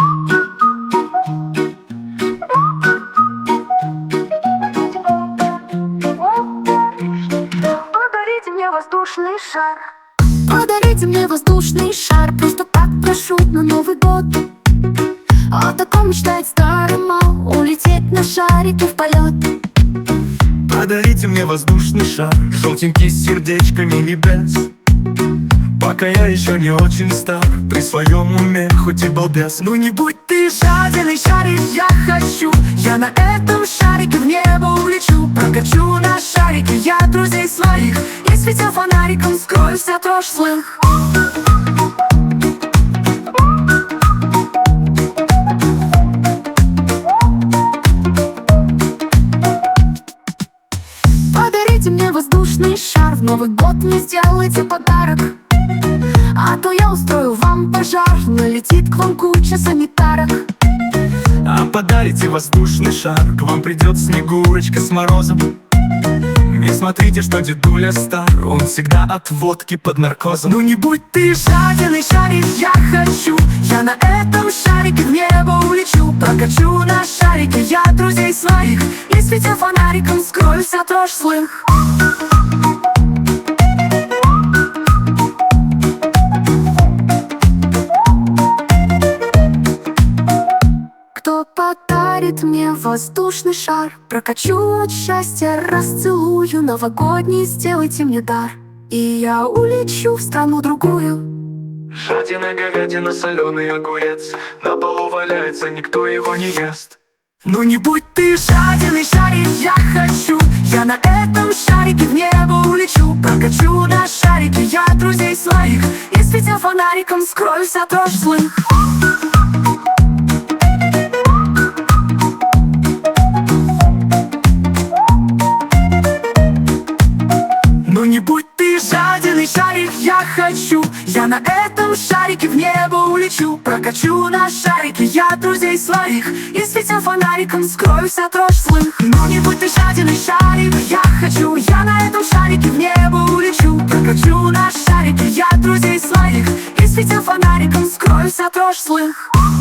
Подарите мне воздушный шар. Подарите мне воздушный шар. Просто так прошу на Новый год. О таком мечтает старый мал. Улететь на шарике в полет. Подарите мне воздушный шар, желтенький с сердечками и без. Пока я еще не очень стар, при своем уме хоть и балбес. Ну не будь ты жаден и шарик, я хочу. Я на этом шарике в небо улечу. Прокачу на шарике я друзей своих. И светя фонариком скрою вся трожь злых. Подарите мне воздушный шар. В Новый год мне сделайте подарок. А то я устрою вам пожар. Налетит к вам куча санитарок. А подарите воздушный шар, к вам придет Снегурочка с Морозом. Не смотрите, что дедуля стар, он всегда от водки под наркозом. Ну не будь ты жаден и шарик, я хочу. Я на этом шарике в небо улечу. Прокачу на шарике я друзей своих. И светя фонариком скрою вся трожь злых. Кто подарит мне воздушный шар? Прокачу от счастья, расцелую. Новогодний сделайте мне дар. И я улечу в страну другую. Жадина, говядина, соленый огурец, на полу валяется, никто его не ест. Ну не будь ты жаден и шарик, я хочу. Я на этом шарике в небо улечу. Прокачу на шарике я друзей своих. И светя фонариком скрою вся трожь злых. Ну не будь ты жаден и шарик, я хочу. Я на этом шарике в небо улечу. Прокачу на шарике я друзей своих. И светя фонариком скрою вся трожь злых. Ну не будь ты жаден и шарик, я хочу. Я на этом шарике в небо улечу. Прокачу на шарике я друзей своих. И светя фонариком скрою вся трожь злых.